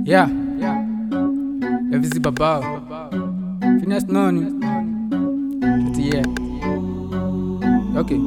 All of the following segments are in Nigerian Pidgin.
Yeah. FZ Babao. Finesse Noni. Yeah. Okay.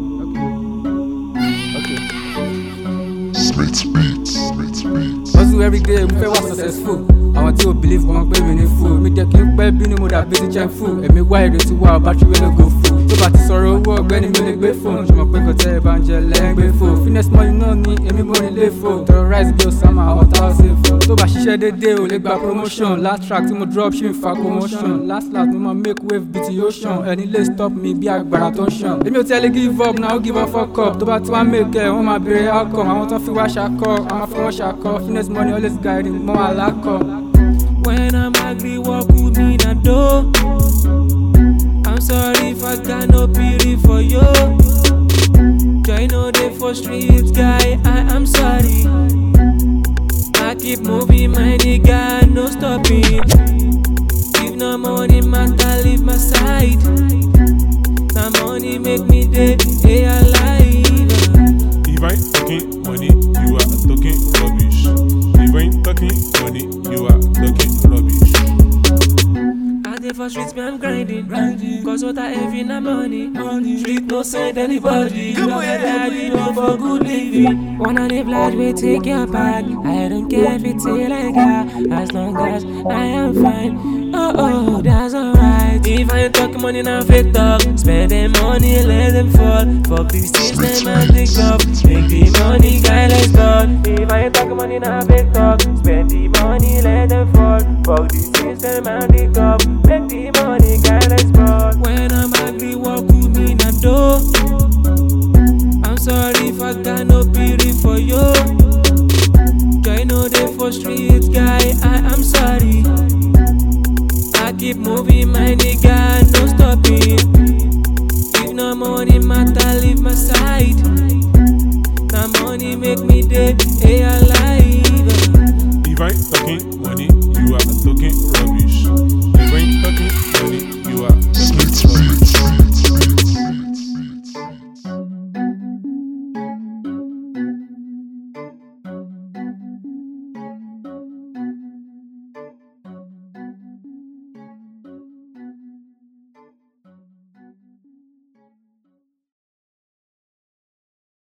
Smith Beats. Hustle every day, we feel successful. I want to believe one way we need food. Me take in pay bini mo da busy check food. Èmi wá èrè tí wà battery wey no go full. Tó bá ti sọ̀rọ̀ owó ọ̀gbẹ́ni mi lè gbé phone. Ṣé mo pé kò tẹ́ ìbànújẹ́ lẹ́yìn gbé phone. Finesse money náà ni èmi mo ní lè fò. Terrorize bí o sáma ọ̀tá ọ̀sẹ̀ fò. Tó bá ṣiṣẹ́ dédé o lè gba promotion. Last track tí mo drop ṣì ń fa commotion. Last mo máa make wave bí ti ocean. Ẹni lè stop mi bí agbára tó ń ṣàn. Èmi ò tẹ́lẹ̀ give up náà ó give up fuck up. Tó bá tí wá make ẹ̀ wọ́n máa béèrè outcome. Àwọn tó fi wá ṣakọ, àwọn fi wọ́n ṣakọ. Finesse money always guiding mọ́ àlákọ̀. When I'm angry, walk with me na do. I'm sorry if I got no pity for you. Try no day for streets, guy. I am sorry. I keep moving, my nigga, no stopping. If no money matter, leave my side. Now money make me dead, stay alive. If I ain't talking money, you are talking rubbish. If I ain't talking money, you are talking rubbish. I dey for streets, me I'm grinding. Cause what I have in the money. Street no send anybody. You know that we do for good living. Wanna live large, we take your part. I don't care if it's illegal, as long as I am fine. Oh, that's alright. If I ain't talking money, now fake talk. Spending money, let them fall. Fuck these things, them and take up. Make the money, guy, let's talk. If I ain't talking money, now fake talk. Spend the money, let them fall. Fuck these things, them and take up. Make the money, guy, let's talk. When I'm angry, walk with me, now do. I'm sorry if I got no pity for you. Try no day for streets, guy, I am sorry. I keep moving, my nigga, no stopping. If no money matter, leave my side. Now money make me dead, hey, I